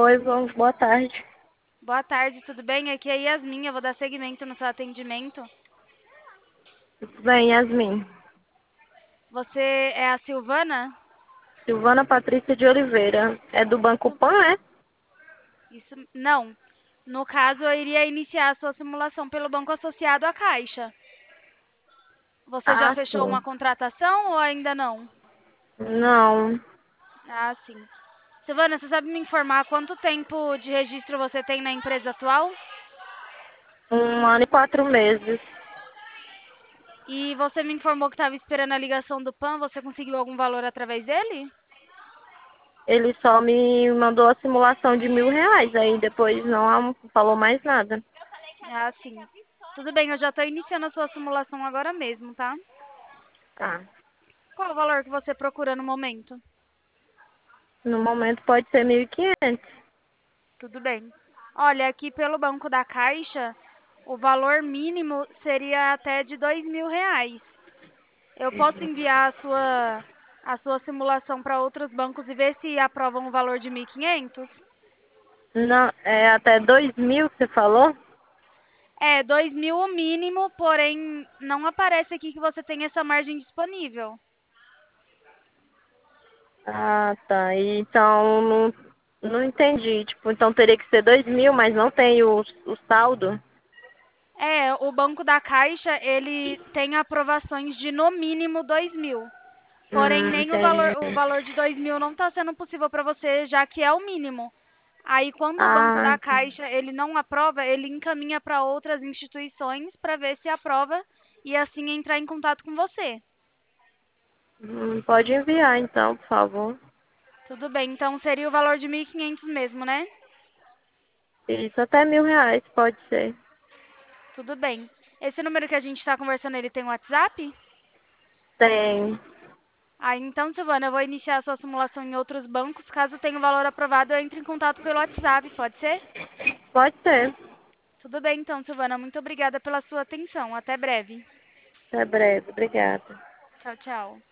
Boa tarde. Boa tarde, tudo bem? Aqui é a Yasmin, eu vou dar seguimento no seu atendimento. Tudo bem, Yasmin? Você é a Silvana? Silvana Patrícia de Oliveira. É do Banco Tu- Pan, é? Isso, não. No caso, eu iria iniciar a sua simulação pelo banco associado à Caixa. Você já Ah, fechou uma sim. contratação ou ainda não? Não, Ah, sim. Silvana, você sabe me informar quanto tempo de registro você tem na empresa atual? 1 ano e 4 meses. E você me informou que estava esperando a ligação do PAN, você conseguiu algum valor através dele? Ele só me mandou a simulação de R$ 1.000, aí depois não falou mais nada. Ah, sim. Tudo bem, eu já estou iniciando a sua simulação agora mesmo, tá? Tá. Qual o valor que você procura no momento? No momento pode ser 1.500. Tudo bem. Olha, aqui pelo Banco da Caixa, o valor mínimo seria até de R$ 2.000. Eu posso enviar a sua simulação para outros bancos e ver se aprovam o valor de 1.500? Não, é até 2.000 que você falou? É, 2.000 o mínimo, porém não aparece aqui que você tem essa margem disponível. Ah, tá. Então, não entendi. Tipo, então teria que ser 2.000, mas não tem o saldo? É, o Banco da Caixa, ele tem aprovações de no mínimo 2.000. Porém, nem Entendi. o valor de 2.000 não está sendo possível para você, já que é o mínimo. Aí, quando o Banco Ah, da Caixa ele não aprova, ele encaminha para outras instituições para ver se aprova e assim entrar em contato com você. pode enviar então, por favor. Tudo bem, então seria o valor de 1.500 mesmo, né? Isso, até R$ 1.000, pode ser. Tudo bem. Esse número que a gente está conversando, ele tem WhatsApp? Tem. Ah, então, Silvana, eu vou iniciar a sua simulação em outros bancos. Caso tenha o valor aprovado, eu entre em contato pelo WhatsApp, pode ser? Pode ser. Tudo bem, então, Silvana. Muito obrigada pela sua atenção. Até breve. Até breve. Obrigada. Tchau, tchau.